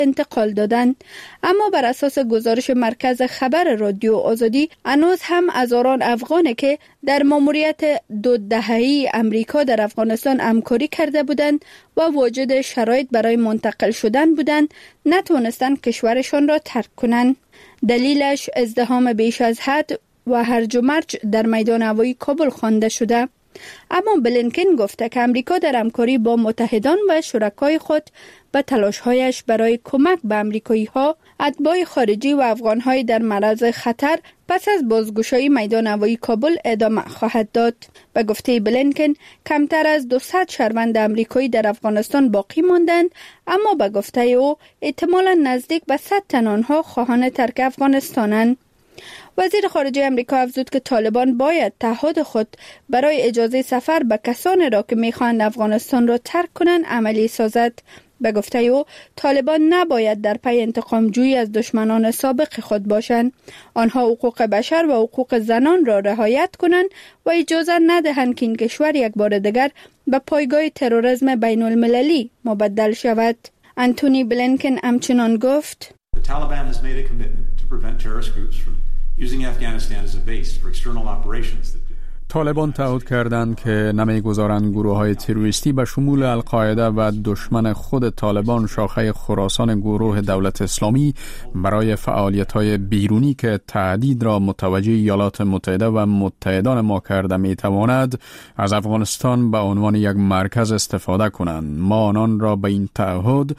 انتقال دادند. اما بر اساس گزارش مرکز خبر رادیو آزادی، هنوز هم هزاران افغان که در ماموریت 2 دهه‌ای امریکا در افغانستان همکاری کرده بودند و واجد شرایط برای منتقل شدن بودند، نتوانستند کشورشان را ترک کنند. دلیلش ازدحام بیش از حد و هرج و مرج در میدان هوایی کابل خوانده شده. اما بلینکن گفته که امریکا در همکاری با متحدان و شرکای خود به تلاش‌هایش برای کمک به امریکایی‌ها، اتباع خارجی و افغان‌های در معرض خطر پس از بازگشایی میدان هوایی کابل ادامه خواهد داد. به گفته بلینکن، کمتر از 200 شهروند امریکایی در افغانستان باقی ماندند، اما به گفته او احتمالاً نزدیک به 100 تن آنها خواهان ترک افغانستانند. وزیر خارجه امریکا افزود که طالبان باید تعهد خود برای اجازه سفر به کسانی را که می‌خواهند افغانستان را ترک کنند عملی سازد. به گفته او، طالبان نباید در پی انتقام جویی از دشمنان سابق خود باشند. آنها حقوق بشر و حقوق زنان را رعایت کنند و اجازه ندهند که این کشور یک بار دیگر به پایگاه تروریسم بین المللی مبدل شود. انتونی بلینکن همچنان گفت: The Taliban has made a commitment to prevent terrorist groups from using Afghanistan as a base for external operations. طالبان تعهد کردند که نمیگذارند گروه‌های تروریستی به شمول القاعده و دشمن خود طالبان شاخه خراسان گروه دولت اسلامی برای فعالیت‌های بیرونی که تهدید را متوجه ایالات متحده و متحدان ما کرده می‌تواند از افغانستان به عنوان یک مرکز استفاده کنند. ما آنان را به این تعهد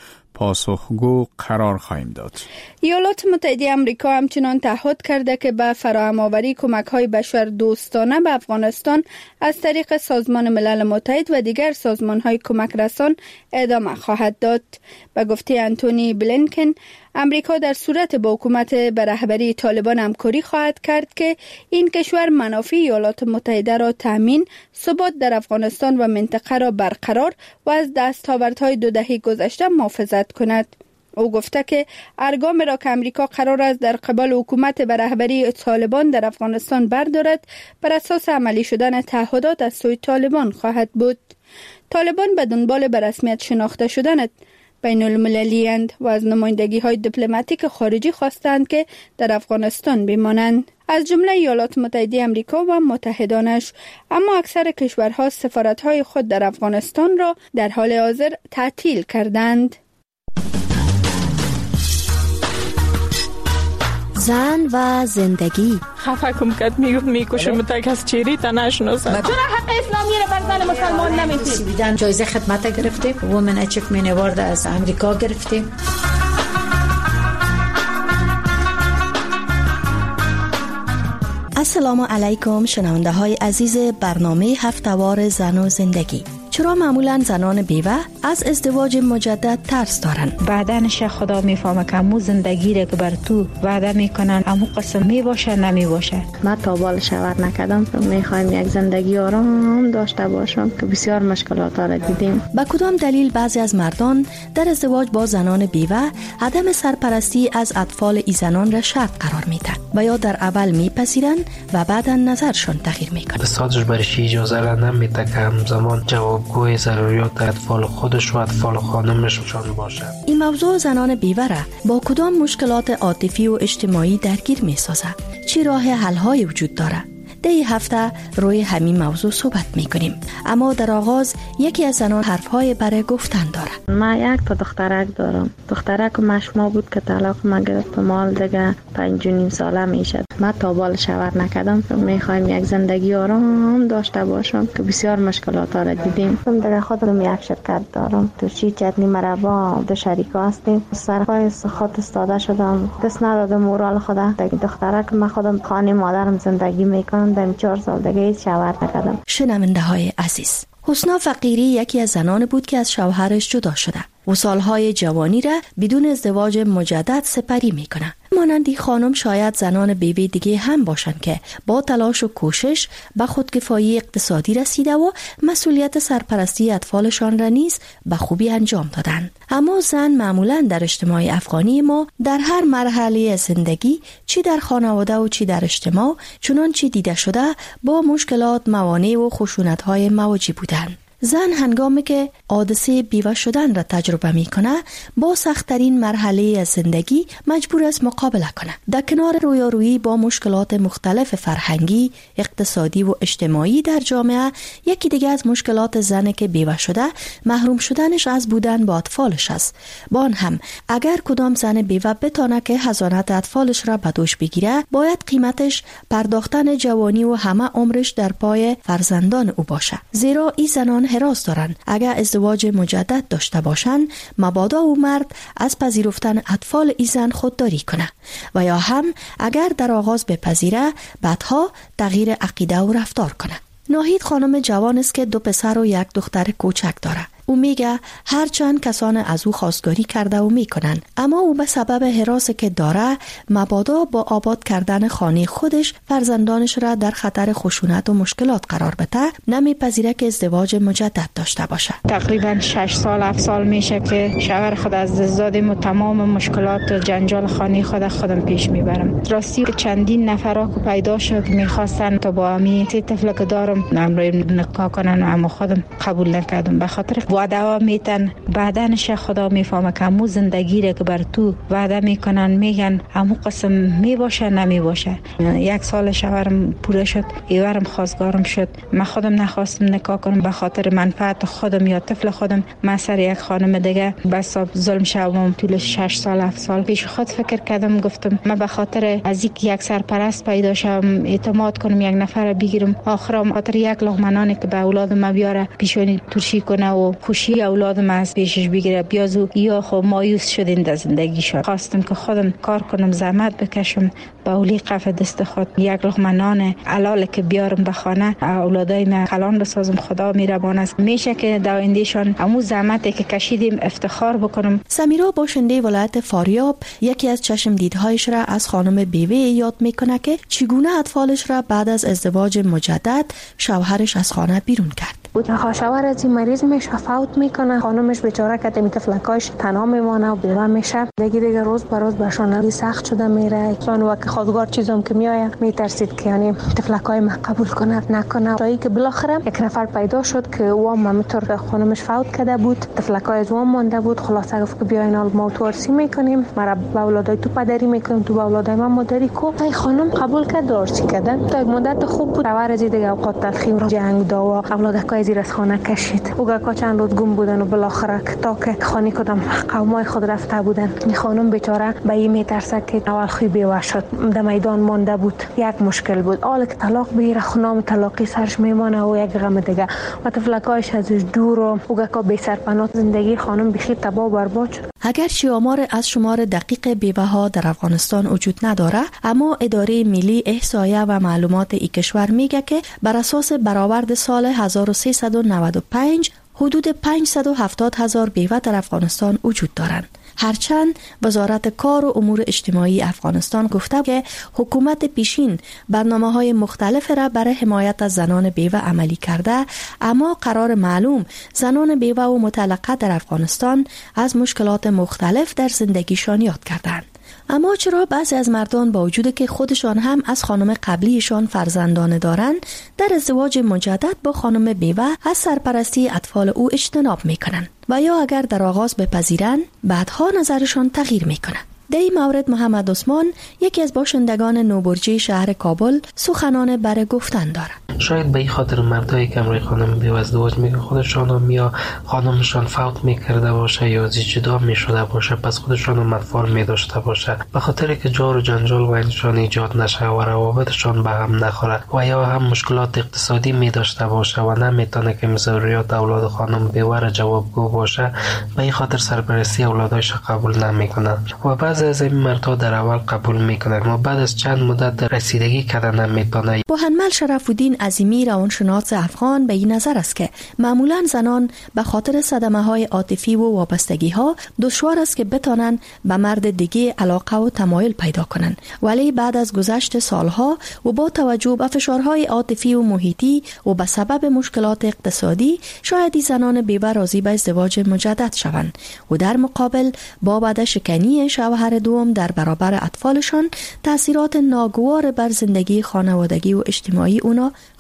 پاسخگو قرار خواهیم داد. ایالات متحده آمریکا همچنان تعهد کرده که به فراهم آوری کمک‌های بشر دوستانه به افغانستان از طریق سازمان ملل متحد و دیگر سازمان‌های کمک رسان ادامه خواهد داد. به گفته انتونی بلینکن، امریکا در صورت با حکومت به رهبری طالبان همکاری خواهد کرد که این کشور منافع ایالات متحده را تامین، ثبات در افغانستان و منطقه را برقرار و از دستاوردهای 2 دهه گذشته محافظت کند. او گفته که ارگام را که امریکا قرار است در قبال حکومت به رهبری طالبان در افغانستان بردارد، بر اساس عملی شدن تعهدات از سوی طالبان خواهد بود. طالبان به دنبال به رسمیت شناخته شدن بین المللی اند و از نمایندگی‌های دیپلماتیک خارجی خواستند که در افغانستان بمانند، از جمله ایالات متحده آمریکا و متحدانش. اما اکثر کشورها سفارت‌های خود در افغانستان را در حال حاضر تعطیل کردند. زن و زندگی. خفه کم کد میکشم تا کس چیری تا نشناسد. چرا حق اسلامی را بر زن مسلمان نمیدید؟ جایزه خدمت گرفتیم، وومن اچیومنت اوارد از امریکا گرفتیم. السلام علیکم شنونده های عزیز برنامه هفته‌وار زن و زندگی. چرا معمولا زنان بیوه از ازدواج مجدد ترس دارن؟ بعدنش خدا میفهمه که امو زندگی را که بر تو وعده میکنن امو قسم میباشه نمیباشه. من تا بال شوهر نکردم، میخوایم یک زندگی آرام داشته باشم که بسیار مشکلات را دیدیم. به کدام دلیل بعضی از مردان در ازدواج با زنان بیوه عدم سرپرستی از اطفال ای زنان را شرط قرار میدن و یا در اول میپذیرن و بعدا نظرشون تغییر میکنه؟ اقتصادش برش اجازه را نمیده که همزمان جوابگوی ضروریات اطفال خودش و اطفال خانمشون باشه. این موضوع زنان بیوه را با کدام مشکلات عاطفی و اجتماعی درگیر میسازه؟ چه راه حل های وجود داره؟ در این هفته روی همین موضوع صحبت میکنیم. اما در آغاز یکی از زنان حرفهای برای گفتن داره. من یک تا دخترک دارم. دخترک مشما بود که طلاق ما گرفت، مال دیگه 5.5 ساله میشد. من تا بال شوهر نکردم، میخوایم یک زندگی آرام داشته باشم که بسیار مشکلات را دیدیم. من در خودم یک شرکت دارم، ترشی چتنی مربا، 2 شریک هستیم. سرپای خود استاده شدم، دست ندادم مورال خدا. دخترک من خودم خانه مادرم زندگی میکنم، در 4 سال دیگه شوهر نکردم. شنونده های عزیز، حسنا فقیری یکی از زنان بود که از شوهرش جدا شده و سالهای جوانی را بدون ازدواج مجدد سپری میکنه. مانندی خانم شاید زنان بیوه دیگه هم باشن که با تلاش و کوشش به خودکفایی اقتصادی رسیده و مسئولیت سرپرستی اطفالشان را نیز به خوبی انجام دادن. اما زن معمولا در اجتماع افغانی ما در هر مرحله زندگی، چی در خانواده و چی در اجتماع، چنانچه دیده شده با مشکلات، موانع و خشونت‌های مواجه بودند. زن هنگامی که حادثه بیوه شدن را تجربه می کنه با سخت‌ترین مرحله از زندگی مجبور است مقابله کنه. در کنار رویارویی با مشکلات مختلف فرهنگی، اقتصادی و اجتماعی در جامعه، یکی دیگه از مشکلات زنی که بیوه شده محروم شدنش از بودن با اطفالش است. با آن هم اگر کدام زن بیوه بتانه که حضانت اطفالش را به دوش بگیره، باید قیمتش پرداختن جوانی و همه عمرش در پای فرزندان او باشه. زیرا این زنان هراس دارن اگر ازدواج مجدد داشته باشن، مبادا او مرد از پذیرفتن اطفال این زن خودداری کنه و یا هم اگر در آغاز بپذیره بعدها تغییر عقیده و رفتار کنه. ناهید خانم جوان است که 2 پسر و 1 دختر کوچک داره. او میگه هرچند کسان از او خواستگاری کرده و میکنن، اما او به سبب هراسی که داره مبادا با آباد کردن خانه خودش فرزندانش را در خطر خشونت و مشکلات قرار بده، نمیپذیره که ازدواج مجدد داشته باشه. تقریبا 6 سال 7 سال میشه که شوهر خود از دست دادیم و تمام مشکلات و جنجال خانه خودم پیش میبرم. راستی چندین نفرا که پیدا شد که میخواستن تا با امی 3 طفل که دارم امروی نکاح کنن، اما خودم قبول نکردم به خاطر وعده میتن بعدنش خدا میفهمه که همون زندگی را که بر تو وعده میکنن میگن همون قسم میباشه نمیباشه. 1 سال شوهرم پوره شد، ایورم خواستگارم شد. من خودم نخواستم نکاح کنم به خاطر منفعت خودم یا طفل خودم. من سر یک خانم دیگه بس ظلم شوم طول 6 سال 7 سال پیش خود فکر کردم، گفتم من به خاطر از یک سرپرست پیدا شم اعتماد کنم یک نفر بگیرم، آخرام خاطر 1 لقمه نانی که به اولاد ما بیاره پیشونی ترشی کنه و خوشی اولادم از پیشش بگیره بیازو یا خو مایوس شدین در زندگی شد. خواستم که خودم کار کنم، زحمت بکشم، با اولی قف دست خود 1 لقمه نان حلال که بیارم به خانه اولادای من کلان بسازم. خدا مهربان است، میشه که در آیندهشان همون زحمتی که کشیدیم افتخار بکنم. سمیرا باشنده ولایت فاریاب یکی از چشم دیدهایش را از خانم بیوه یاد میکنه که چگونه اطفالش را بعد از ازدواج مجدد شوهرش از خانه بیرون کرد. شوهر از این مریض میشه، فوت میکنه، خانمش بیچاره که می طفلکاش تنها میمونه و بیوه میشه. دیگه روز به روز برشان سخت شده میره. چون وقت خواستگار چیزام که میآیه میترسید که یعنی طفلکای ما قبول کنه نکنه، تا اینکه بالاخره 1 نفر پیدا شد که او هم همینطور که خانمش فوت کرده بود، طفلکای از او مونده بود. خلاصه گفت که بیاین ما توارسی میکنیم، مرا با اولادای تو پدری میکنیم، تو با اولادای من مادری کو. این خانم قبول کرد، دارچی کردن. تا یک مدت خوب بود. شوهر از دیگه اوقات تلخیم رو جنگ دا و اولادکای زیر از خانه کشید. اوگا چند روز گم بودن و بالاخره تا که خانه کدام قومای خود رفته بودن. این خانم بیچاره به این میترسه که اول خوی بیوه شد، در میدان مانده بود. یک مشکل بود، حالا که طلاق بگیره خونام طلاقی سرش میمانه و یک غم دیگه و طفلکایش ازش دور و اوگا بی سرپناه. زندگی خانم بخیر تباه و برباد شد. اگرچه آمار از شمار دقیق بیوه ها در افغانستان وجود نداره، اما اداره ملی احصایه و معلومات این کشور میگه که بر اساس برآورد سال 1395 حدود 570,000 بیوه در افغانستان وجود دارند. هرچند وزارت کار و امور اجتماعی افغانستان گفته که حکومت پیشین برنامه‌های مختلف را برای حمایت از زنان بیوه عملی کرده، اما قرار معلوم زنان بیوه و مطلقه در افغانستان از مشکلات مختلف در زندگیشان یاد کردند. اما چرا بعضی از مردان با وجود که خودشان هم از خانم قبلیشان فرزندان دارند، در ازدواج مجدد با خانم بیوه از سرپرستی اطفال او اجتناب میکنند و یا اگر در آغاز بپذیرند بعدها نظرشان تغییر میکنه؟ در این مورد محمد عثمان یکی از باشندگان نوبرجی شهر کابل سخنان برای گفتن داره. شاید به این خاطر مردایی که امروی خانم بیوه ازدواج میکنه خودشان هم یا خانمشان فوت میکرده باشه یا از جدا میشده باشه، پس خودشان هم اطفال میداشته باشه، به خاطر که جار و جنجال و اینشان ایجاد نشه و روابطشان به هم نخوره و یا هم مشکلات اقتصادی میداشته باشه و نمیتونه که ضروریات اولاد خانم بیوه را جوابگو باشه، به این خاطر سرپرستی اولادایش قبول نمیکنه و بعضی از این مردها در اول قبول میکنن و بعد از چند مدت رسیدگی کردن نمیتونه. محمد شرف‌الدین عظیمی روانشناس افغان به این نظر است که معمولا زنان به خاطر صدمه‌های عاطفی و وابستگی‌ها دشوار است که بتانن به مرد دیگه علاقه و تمایل پیدا کنن، ولی بعد از گذشت سالها و با توجه به فشارهای عاطفی و محیطی و به سبب مشکلات اقتصادی شاید زنان بیوه راضی به ازدواج مجدد شوند و در مقابل با بعد شکنی شوهر دوم در برابر اطفالشان تأثیرات ناگوار بر زندگی خانوادگی و اجتماعی اونا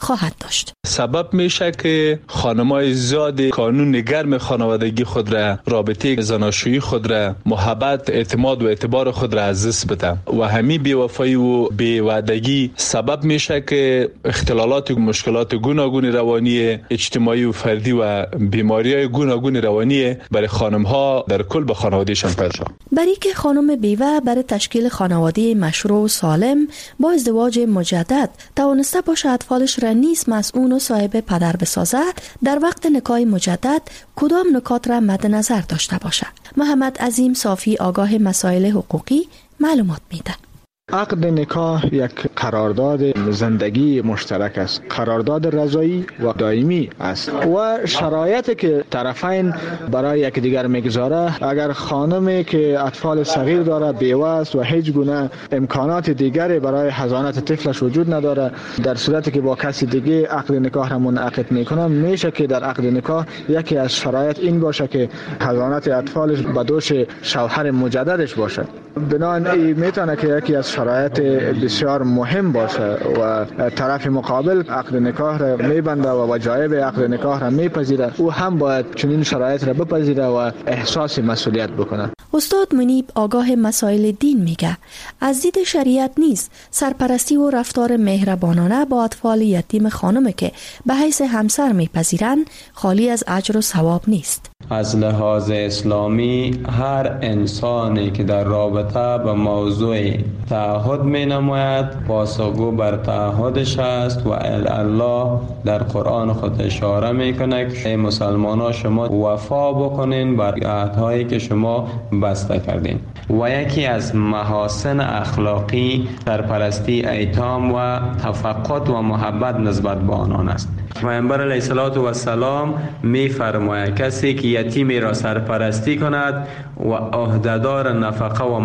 خواهد داشت. سبب میشه که خانمای زیاد کانون نگرم خانوادگی خود را، رابطه زناشویی خود را، محبت، اعتماد و اعتبار خود را از دست بدن و همین بی‌وفایی و بی‌وعدگی سبب میشه که اختلالات و مشکلات گوناگون روانی اجتماعی و فردی و بیماری‌های گوناگون روانی برای خانم‌ها در کل به خانواده‌شان پیدا شود. برای که خانم بیوه برای تشکیل خانواده مشروع و سالم با ازدواج مجدد توانسته باشه اطفالش را نیز مسئول و صاحب پدر بسازد، در وقت نکاح مجدد کدام نکات را مد نظر داشته باشه؟ محمد عظیم صافی آگاه مسائل حقوقی معلومات میده. عقد نکاح یک قرارداد زندگی مشترک است، قرارداد رضایی و دائمی است و شرایطی که طرفین برای یکدیگر میگذاره، اگر خانمی که اطفال صغیر داره، بیوه است و هیچ گونه امکانات دیگری برای حضانت طفلش وجود نداره، در صورتی که با کسی دیگه عقد نکاح را منعقد میکنه، میشه که در عقد نکاح یکی از شرایط این باشه که حضانت اطفالش به دوش شوهر مجددش باشه. بنابراین میتونه که یکی از شرایط بسیار مهم باشه و طرف مقابل عقد نکاح را میبنده و وجایب عقد نکاح را میپذیره، او هم باید چنین شرایط را بپذیره و احساس مسئولیت بکنه. استاد منیب آگاه مسائل دین میگه از دید شریعت نیست سرپرستی و رفتار مهربانانه با اطفال یتیم خانمی که به حیث همسر میپذیرن خالی از اجر و ثواب نیست. از لحاظ اسلامی هر انسانی که در رابطه به موضوع تعهد می نماید پاسخگو بر تعهدش است و الله در قرآن خود اشاره می کنه که ای مسلمانان شما وفا بکنین بر عهدهایی که شما بسته کردین و یکی از محاسن اخلاقی سرپرستی ایتام و تفقد و محبت نسبت به آنان است. پیامبر علیه السلام می فرماید کسی که یتیمی را سرپرستی کند و عهدهدار نفقه و